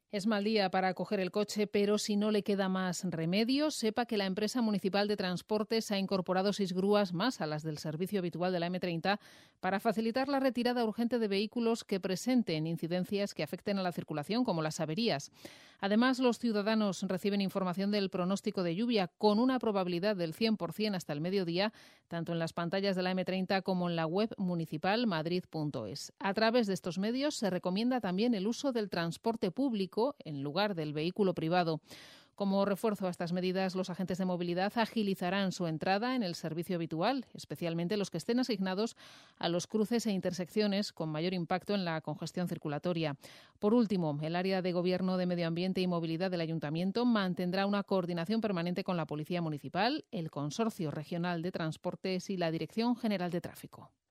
Es mal día para coger el coche, pero si no le queda más remedio, sepa que la empresa municipal de transportes ha incorporado 6 grúas más a las del servicio habitual de la M30 para facilitar la retirada urgente de vehículos que presenten incidencias que afecten a la circulación, como las averías. Además, los ciudadanos reciben información del pronóstico de lluvia con una probabilidad del 100% hasta el mediodía, tanto en las pantallas de la M30 como en la web municipal madrid.es. A través de estos medios se recomienda también el uso del transporte público en lugar del vehículo privado. Como refuerzo a estas medidas, los agentes de movilidad agilizarán su entrada en el servicio habitual, especialmente los que estén asignados a los cruces e intersecciones con mayor impacto en la congestión circulatoria. Por último, el área de Gobierno de Medio Ambiente y Movilidad del Ayuntamiento mantendrá una coordinación permanente con la Policía Municipal, el Consorcio Regional de Transportes y la Dirección General de Tráfico.